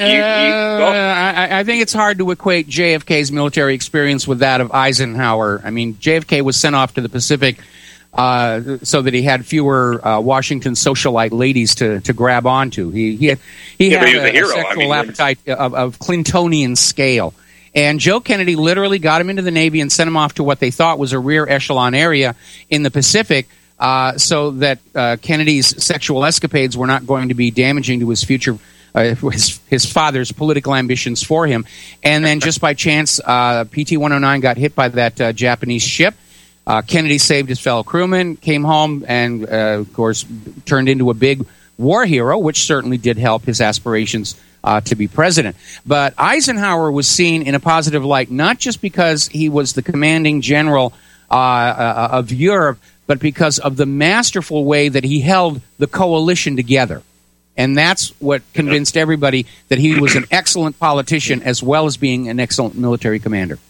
I, I think it's hard to equate J F K's military experience with that of Eisenhower. I mean, J F K was sent off to the Pacific uh, so that he had fewer uh, Washington socialite ladies to, to grab onto. He he had, he yeah, had he was a, a, hero. a sexual I mean, appetite of, of Clintonian scale. And Joe Kennedy literally got him into the Navy and sent him off to what they thought was a rear echelon area in the Pacific, Uh, so that uh, Kennedy's sexual escapades were not going to be damaging to his future, uh, his, his father's political ambitions for him. And then just by chance, uh, P T one oh nine got hit by that uh, Japanese ship. Uh, Kennedy saved his fellow crewmen, came home, and, uh, of course, turned into a big war hero, which certainly did help his aspirations uh, to be president. But Eisenhower was seen in a positive light, not just because he was the commanding general uh, uh, of Europe, but because of the masterful way that he held the coalition together. And that's what convinced everybody that he was an excellent politician as well as being an excellent military commander.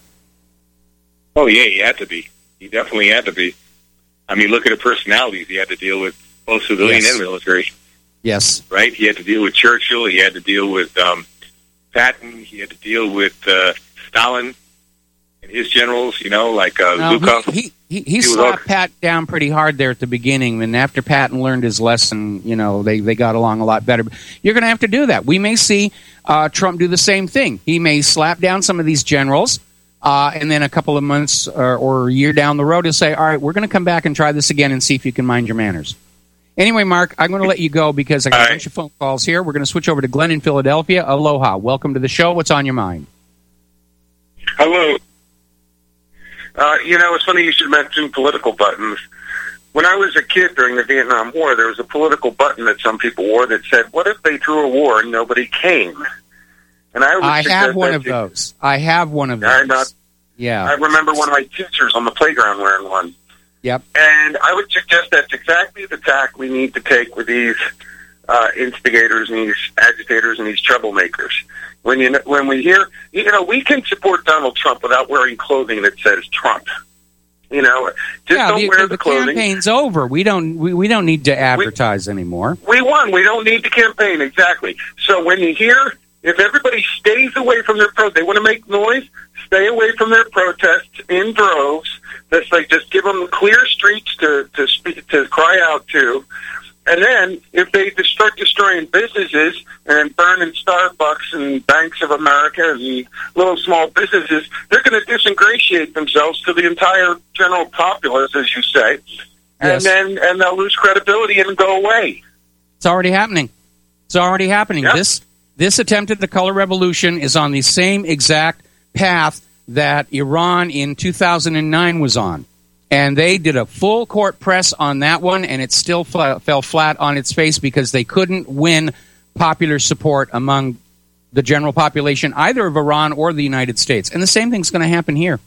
Oh, yeah, he had to be. He definitely had to be. I mean, look at the personalities he had to deal with, both civilian yes. and military. Yes. Right? He had to deal with Churchill. He had to deal with um, Patton. He had to deal with uh, Stalin and his generals, you know, like uh, no, Zhukov. He, he, he, he slapped Pat down pretty hard there at the beginning, and after Patton learned his lesson, you know, they, they got along a lot better. But you're going to have to do that. We may see uh, Trump do the same thing. He may slap down some of these generals, uh, and then a couple of months or, or a year down the road, he'll say, all right, we're going to come back and try this again and see if you can mind your manners. Anyway, Mark, I'm going to let you go because I got all a bunch right. of phone calls here. We're going to switch over to Glenn in Philadelphia. Aloha. Welcome to the show. What's on your mind? Hello. Uh, you know, it's funny you should mention political buttons. When I was a kid during the Vietnam War, there was a political button that some people wore that said, what if they threw a war and nobody came? And I, I have one of those. I have one of those. I, not, yeah. I remember one of my teachers on the playground wearing one. Yep. And I would suggest that's exactly the tack we need to take with these uh, instigators and these agitators and these troublemakers. When you when we hear, you know, we can support Donald Trump without wearing clothing that says Trump. You know, just yeah, don't the, wear the, the clothing. The campaign's over. We don't. We, we don't need to advertise we, anymore. We won. We don't need the campaign exactly. So when you hear, if everybody stays away from their protest, they want to make noise. Stay away from their protests in droves. That's like just give them clear streets to to speak, to cry out to. And then, if they just start destroying businesses and burning Starbucks and Banks of America and little small businesses, they're going to disingratiate themselves to the entire general populace, as you say, and Yes. then and they'll lose credibility and go away. It's already happening. It's already happening. Yep. This this attempt at the color revolution is on the same exact path that Iran in two thousand nine was on. And they did a full court press on that one, and it still fl- fell flat on its face because they couldn't win popular support among the general population, either of Iran or the United States. And the same thing's going to happen here.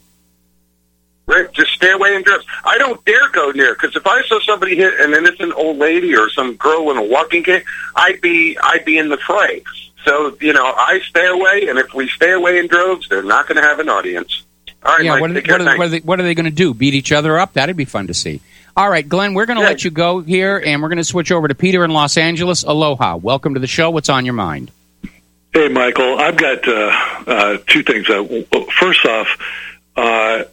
Right, just stay away and dress. I don't dare go near, because if I saw somebody hit an innocent old lady or some girl in a walking cane, I'd be I'd be in the fray. So, you know, I stay away, and if we stay away in droves, they're not going to have an audience. All right, yeah, Mike, what are, they, take care. what, are, what, are they, what are they going to do? Beat each other up? That'd be fun to see. All right, Glenn, we're going to Yeah. let you go here, and we're going to switch over to Peter in Los Angeles. Aloha. Welcome to the show. What's on your mind? Hey, Michael. I've got uh, uh, two things. Uh, first off, uh,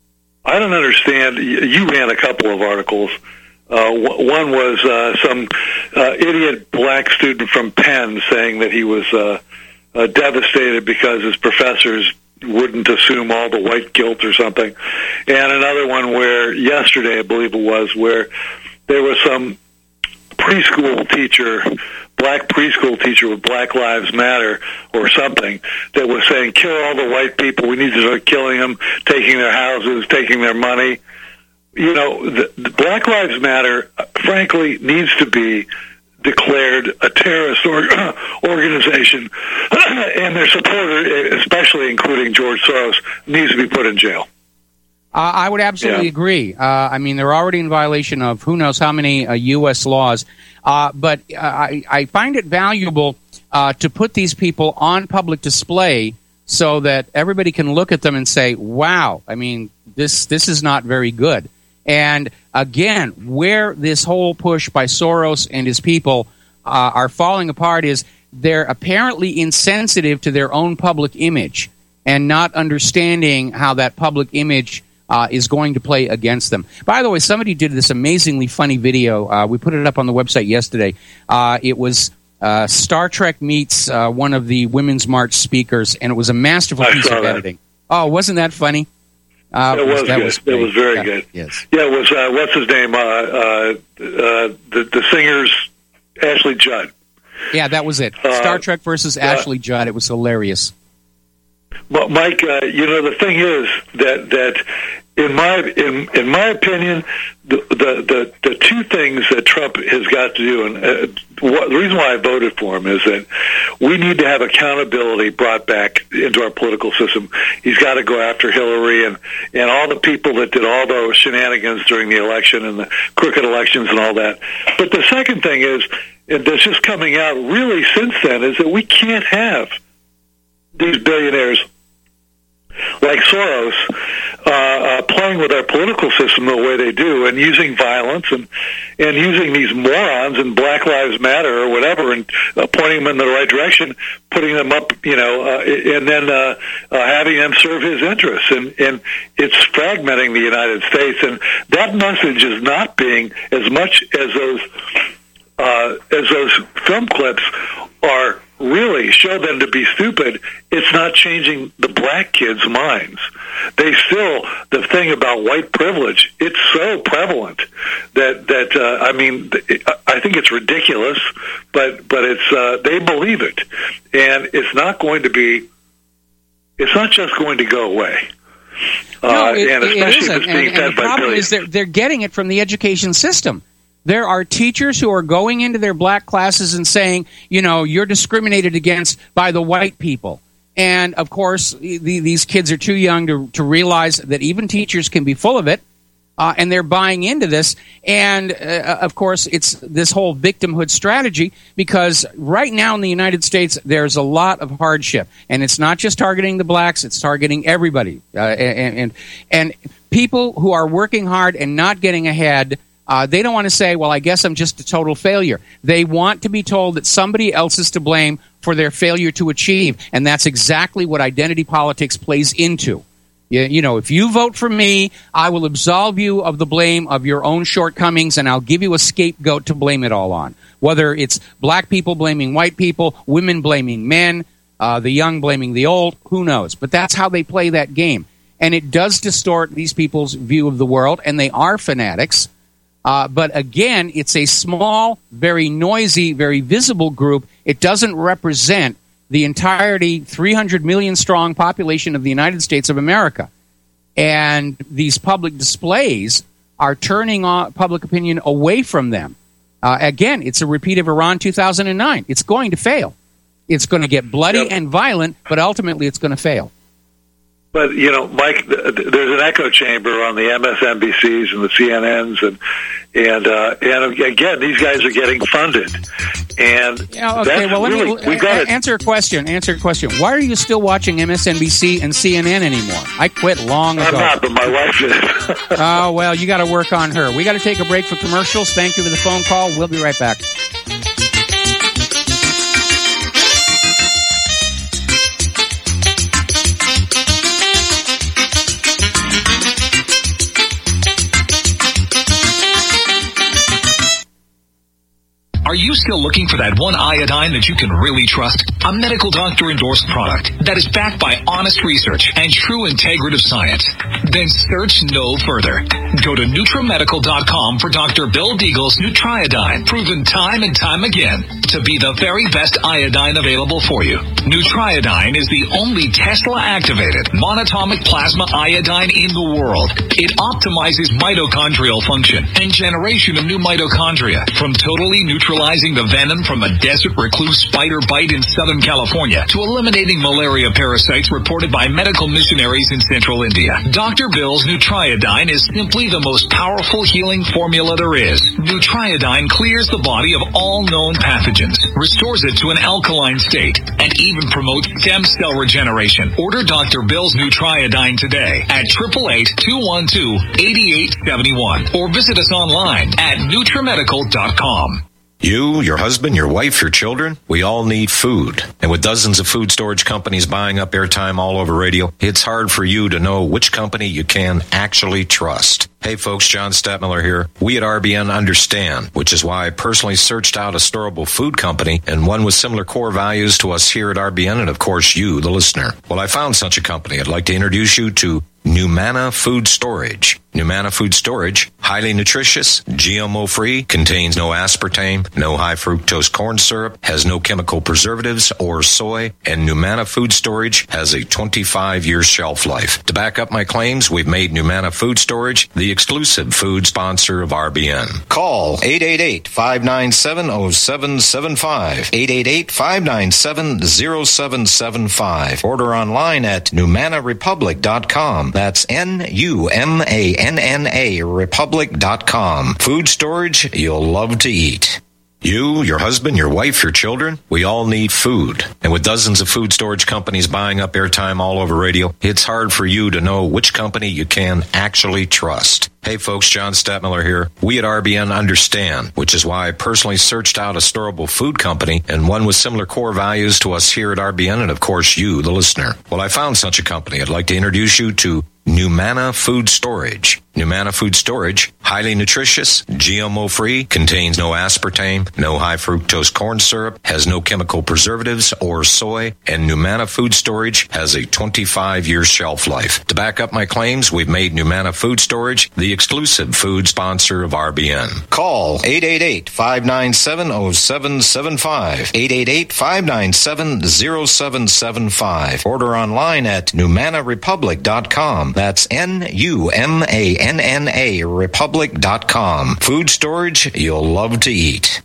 I don't understand. You ran a couple of articles. Uh, one was uh, some uh, idiot black student from Penn saying that he was uh, uh, devastated because his professors wouldn't assume all the white guilt or something. And another one where yesterday, I believe it was, where there was some preschool teacher, black preschool teacher with Black Lives Matter or something, that was saying, kill all the white people, we need to start killing them, taking their houses, taking their money. You know, the, the Black Lives Matter, frankly, needs to be declared a terrorist or, organization, and their supporter, especially including George Soros, needs to be put in jail. Uh, I would absolutely Yeah. agree. Uh, I mean, they're already in violation of who knows how many uh, U S laws. Uh, but uh, I, I find it valuable uh, to put these people on public display so that everybody can look at them and say, wow, I mean, this this is not very good. And again, where this whole push by Soros and his people uh, are falling apart is they're apparently insensitive to their own public image and not understanding how that public image uh, is going to play against them. By the way, somebody did this amazingly funny video. Uh, we put it up on the website yesterday. Uh, it was uh, Star Trek meets uh, one of the Women's March speakers, and it was a masterful I piece saw of that. editing. Oh, wasn't that funny? Uh, it was that good. was it great. was very Yeah, good. Yes. Yeah, it was, uh, what's his name? Uh, uh, uh, the, the singer's Ashley Judd. Yeah, that was it. Uh, Star Trek versus yeah. Ashley Judd. It was hilarious. Well, Mike, uh, you know, the thing is that that in my in in my opinion, the the the, the two things that Trump has got to do, and uh, what, the reason why I voted for him is that we need to have accountability brought back into our political system. He's got to go after Hillary and and all the people that did all those shenanigans during the election and the crooked elections and all that. But the second thing is, and that's just coming out really since then, is that we can't have these billionaires like Soros uh, uh, playing with our political system the way they do, and using violence and and using these morons in Black Lives Matter or whatever, and uh, pointing them in the right direction, putting them up, you know, uh, and then uh, uh, having them serve his interests, and and it's fragmenting the United States, and that message is not being, as much as those uh, as those film clips are really show them to be stupid, it's not changing the black kids' minds. They still, the thing about white privilege, it's so prevalent that, that uh, I mean, I think it's ridiculous, but, but it's, uh, they believe it. And it's not going to be, it's not just going to go away. No, uh, it, and it especially isn't. if it's being and, fed and the by problem billions. is they're, they're getting it from the education system. There are teachers who are going into their black classes and saying, you know, you're discriminated against by the white people. And, of course, the, these kids are too young to, to realize that even teachers can be full of it. Uh, and they're buying into this. And, uh, of course, it's this whole victimhood strategy, because right now in the United States, there's a lot of hardship. And it's not just targeting the blacks, it's targeting everybody. Uh, and, and, and people who are working hard and not getting ahead, uh, they don't want to say, well, I guess I'm just a total failure. They want to be told that somebody else is to blame for their failure to achieve. And that's exactly what identity politics plays into. You, you know, if you vote for me, I will absolve you of the blame of your own shortcomings, and I'll give you a scapegoat to blame it all on. Whether it's black people blaming white people, women blaming men, uh, the young blaming the old, who knows? But that's how they play that game. And it does distort these people's view of the world, and they are fanatics. Uh, but again, it's a small, very noisy, very visible group. It doesn't represent the entirety three hundred million strong population of the United States of America. And these public displays are turning on public opinion away from them. Uh, again, it's a repeat of Iran two thousand nine. It's going to fail. It's going to get bloody yep. and violent, but ultimately it's going to fail. But, you know, Mike, there's an echo chamber on the M S N B Cs and the C N Ns, and and uh, and again, these guys are getting funded. And yeah, okay, well, let really, me we got to answer a question. Answer a question. Why are you still watching M S N B C and C N N anymore? I quit long ago. I'm not, but my wife is. Oh, well, you got to work on her. We got to take a break for commercials. Thank you for the phone call. We'll be right back. Are you still looking for that one iodine that you can really trust? A medical doctor endorsed product that is backed by honest research and true integrative science? Then search no further. Go to Nutramedical dot com for Doctor Bill Deagle's Nutriodine, proven time and time again to be the very best iodine available for you. Nutriodine is the only Tesla-activated monatomic plasma iodine in the world. It optimizes mitochondrial function and generation of new mitochondria, from totally neutralizing the venom from a desert recluse spider bite in Southern California to eliminating malaria parasites reported by medical missionaries in central India. Doctor Bill's Nutriodine is simply the most powerful healing formula there is. Nutriodine clears the body of all known pathogens, restores it to an alkaline state, and even promotes stem cell regeneration. Order Doctor Bill's Nutriodine today at eight eight eight, two one two, eight eight seven one or visit us online at Nutramedical dot com. You, your husband, your wife, your children, we all need food. And with dozens of food storage companies buying up airtime all over radio, it's hard for you to know which company you can actually trust. Hey folks, John Stadtmiller here. We at R B N understand, which is why I personally searched out a storable food company and one with similar core values to us here at R B N and of course you, the listener. Well, I found such a company. I'd like to introduce you to Numana Food Storage. Numana Food Storage, highly nutritious, G M O-free, contains no aspartame, no high fructose corn syrup, has no chemical preservatives or soy, and Numana Food Storage has a twenty-five year shelf life. To back up my claims, we've made Numana Food Storage the exclusive food sponsor of R B N. Call eight eight eight, five nine seven, zero seven seven five, eight eight eight, five nine seven, zero seven seven five. Order online at Numana Republic dot com. That's N U M A N N A Republic dot com. Food storage you'll love to eat. You, your husband, your wife, your children, we all need food. And with dozens of food storage companies buying up airtime all over radio, it's hard for you to know which company you can actually trust. Hey folks, John Stadtmiller here. We at R B N understand, which is why I personally searched out a storable food company and one with similar core values to us here at R B N and of course you, the listener. Well, I found such a company. I'd like to introduce you to Numana Food Storage. Numana Food Storage, highly nutritious, G M O-free, contains no aspartame, no high fructose corn syrup, has no chemical preservatives or soy, and Numana Food Storage has a twenty-five year shelf life. To back up my claims, we've made Numana Food Storage the exclusive food sponsor of R B N. Call eight eight eight, five nine seven, zero seven seven five, eight eight eight, five nine seven, zero seven seven five. Order online at Numana Republic dot com. That's N U M A N N A Republic dot com. Food storage you'll love to eat.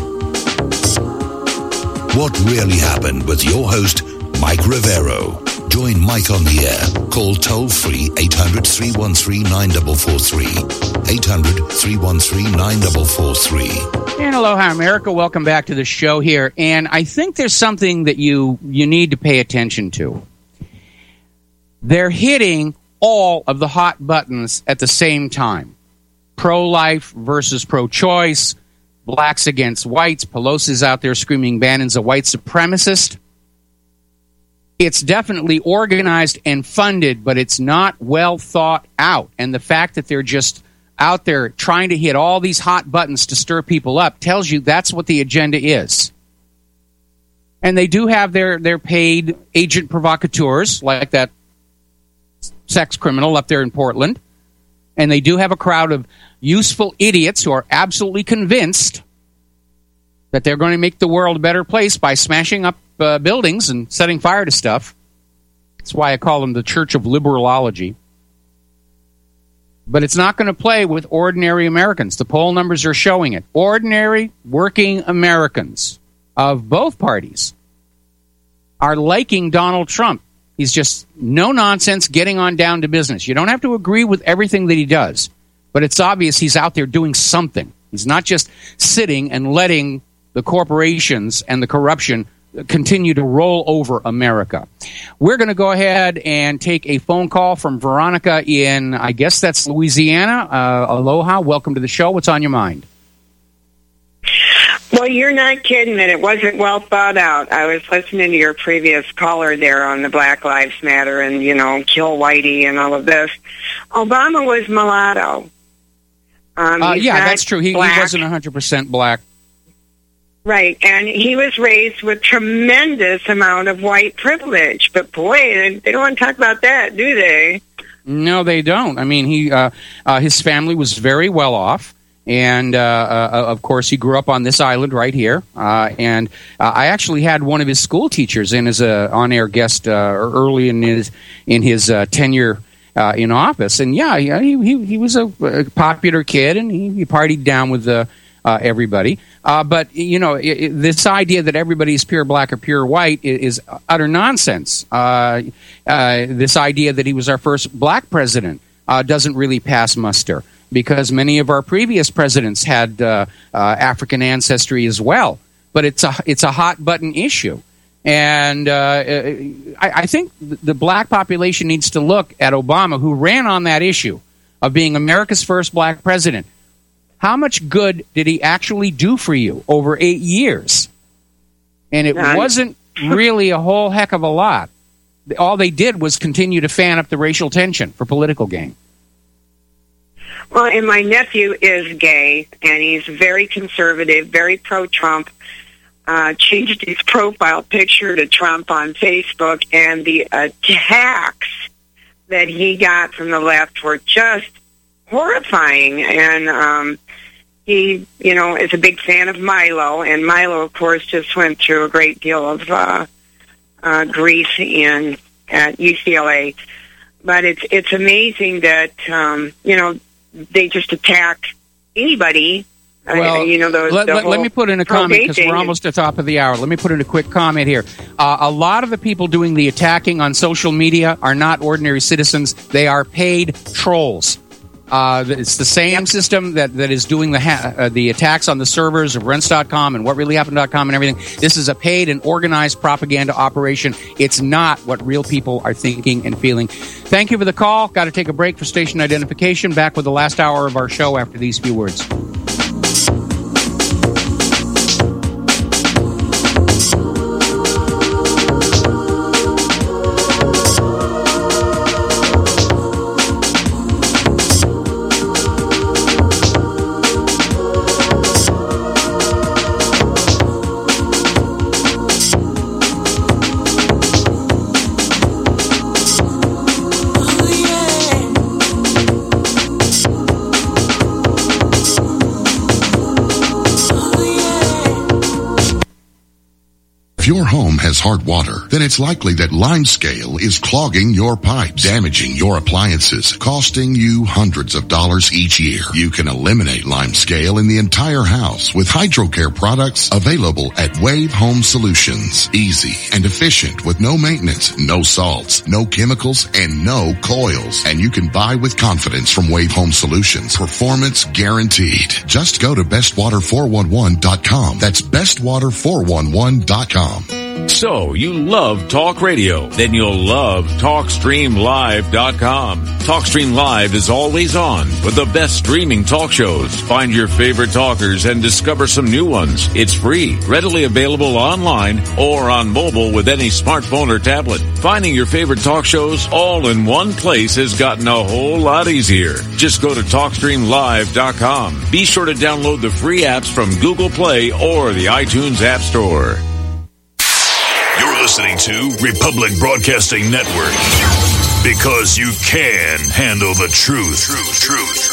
What really happened with your host, Mike Rivero. Join Mike on the air. Call toll-free eight hundred, three one three, nine four four three. eight hundred, three one three, nine four four three. And aloha, America. Welcome back to the show here. And I think there's something that you, you need to pay attention to. They're hitting all of the hot buttons at the same time. Pro-life versus pro-choice, blacks against whites. Pelosi's out there screaming Bannon's a white supremacist. It's definitely organized and funded, but it's not well thought out. And the fact that they're just out there trying to hit all these hot buttons to stir people up tells you that's what the agenda is. And they do have their, their paid agent provocateurs, like that sex criminal up there in Portland. And they do have a crowd of useful idiots who are absolutely convinced that they're going to make the world a better place by smashing up uh, buildings and setting fire to stuff. That's why I call them the Church of Liberalology. But it's not going to play with ordinary Americans. The poll numbers are showing it. Ordinary working Americans of both parties are liking Donald Trump. He's just no nonsense, getting on down to business. You don't have to agree with everything that he does, but it's obvious he's out there doing something. He's not just sitting and letting the corporations and the corruption continue to roll over America. We're going to go ahead and take a phone call from Veronica in, I guess that's Louisiana. Uh, aloha, welcome to the show. What's on your mind? Well, you're not kidding that it wasn't well thought out. I was listening to your previous caller there on the Black Lives Matter and, you know, kill Whitey and all of this. Obama was mulatto. Um, uh, yeah, that's true. He, he black. wasn't one hundred percent black. Right, and he was raised with tremendous amount of white privilege. But, boy, they don't want to talk about that, do they? No, they don't. I mean, he uh, uh, his family was very well off. And, uh, uh, of course, he grew up on this island right here. Uh, and uh, I actually had one of his school teachers in as a on-air guest uh, early in his in his uh, tenure uh, in office. And, yeah, he he, he was a, a popular kid, and he, he partied down with uh, uh, everybody. Uh, but, you know, it, it, this idea that everybody is pure black or pure white is, is utter nonsense. Uh, uh, this idea that he was our first black president uh, doesn't really pass muster, because many of our previous presidents had uh, uh, African ancestry as well. But it's a it's a hot button issue, and uh, I, I think the black population needs to look at Obama, who ran on that issue of being America's first black president. How much good did he actually do for you over eight years? And it None. wasn't really a whole heck of a lot. All they did was continue to fan up the racial tension for political gain. Well, and my nephew is gay, and he's very conservative, very pro-Trump. Uh, changed his profile picture to Trump on Facebook, and the attacks that he got from the left were just horrifying. And um, he, you know, is a big fan of Milo, and Milo, of course, just went through a great deal of uh, uh, grief in at U C L A. But it's it's amazing that um, you know. They just attack anybody. Well, uh, you know, the, let, the let, let me put in a comment, because we're almost at the top of the hour. Let me put in a quick comment here. Uh, a lot of the people doing the attacking on social media are not ordinary citizens. They are paid trolls. Uh, it's the same yep. system that, that is doing the ha- uh, the attacks on the servers of Rense dot com and what really happened dot com and everything. This is a paid and organized propaganda operation. It's not what real people are thinking and feeling. Thank you for the call. Got to take a break for station identification. Back with the last hour of our show after these few words. If your home has hard water, then it's likely that Limescale is clogging your pipes, damaging your appliances, costing you hundreds of dollars each year. You can eliminate Limescale in the entire house with HydroCare products available at Wave Home Solutions. Easy and efficient with no maintenance, no salts, no chemicals, and no coils. And you can buy with confidence from Wave Home Solutions. Performance guaranteed. Just go to best water four one one dot com. That's best water four one one dot com. So, you love talk radio? Then you'll love talk stream live dot com. TalkStream Live is always on with the best streaming talk shows. Find your favorite talkers and discover some new ones. It's free, readily available online or on mobile with any smartphone or tablet. Finding your favorite talk shows all in one place has gotten a whole lot easier. Just go to talk stream live dot com. Be sure to download the free apps from Google Play or the iTunes App Store. You're listening to Republic Broadcasting Network. Because you can handle the truth. Truth, truth.